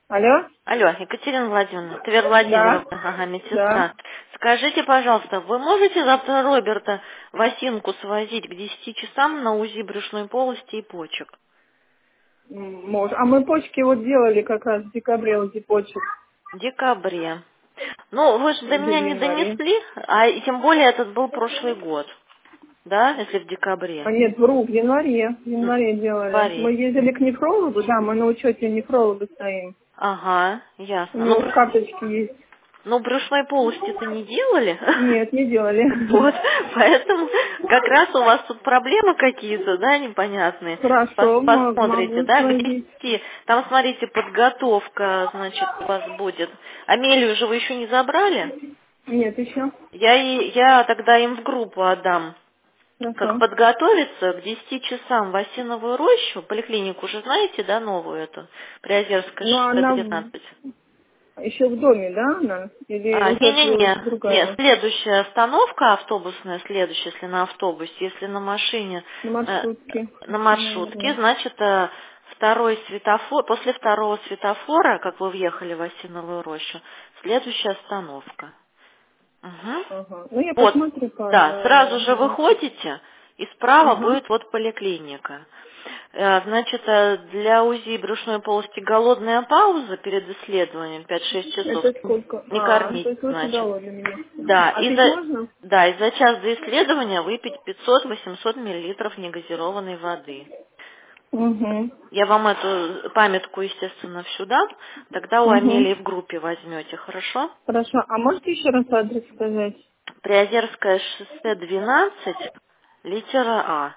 Алло? Алло, Екатерина Владимировна, Твер Да, Владимировна, ага, да. медсестра. Скажите, пожалуйста, вы можете завтра Роберта в Осинку свозить к 10 часам на УЗИ брюшной полости и почек? Может. А мы почки вот делали как раз в декабре, вот эти почек. В декабре. Ну, вы же до Или меня в не январе. донесли, а и тем более этот был прошлый год, да, если в А декабре. нет, вру, в январе. В В январе делали. январе. Мы ездили к нефрологу, да, мы на учете нефролога стоим. Ага, У ясно. него карточки есть. Ну, брюшной полости-то не делали? Нет, не делали. Вот, поэтому как раз у вас тут проблемы какие-то, да, непонятные. Хорошо, Посмотрите, могу да, где свозить. идти. Там, смотрите, подготовка, значит, у вас будет. Амелию же вы еще не забрали? Нет, еще. Я тогда им в группу отдам. Как Хорошо. подготовиться к 10 часам в Осиновую рощу, поликлинику уже знаете, да, новую эту, Приозерское Ну, шоссе она 12. еще в доме, да, она? Или уже Не-не-не, нет, другая? следующая остановка автобусная, следующая, если на автобусе, если на машине, На э, маршрутке, на маршрутке, наверное. значит, второй светофор, после второго светофора, как вы въехали в Осиновую рощу, следующая остановка. Мгм. Ага. Ну, я Вот, посмотрю да, сразу же ага. выходите, и справа Ага. будет вот поликлиника. Значит, для УЗИ брюшной полости голодная пауза перед исследованием 5-6 часов. Это сколько? Не То кормить, есть лучше значит. голодный меня. Да, А пить можно? и за час до исследования выпить 500-800 миллилитров негазированной воды. Угу. Я вам эту памятку, естественно, всю дам, тогда у Угу. Амелии в группе возьмете, хорошо? Хорошо. А можете еще раз адрес сказать? Приозерское шоссе 12, литера А.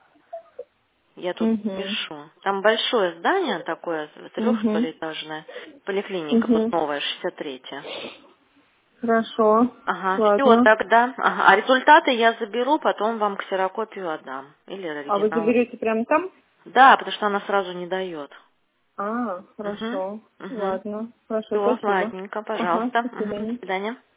Я тут Угу. пишу. Там большое здание такое, что Угу. ли, этажное. Поликлиника, вот Угу. новая, 63-я. Хорошо. Ага, все Ладно. тогда. Ага. А результаты я заберу, потом вам ксерокопию отдам. Или А вы оригинал. заберете прямо там? Да, потому что она сразу не дает. А, Угу. хорошо. Угу. Ладно. Хорошо, Все, спасибо. ладненько, Ага, пожалуйста. до Угу. До свидания. свидания.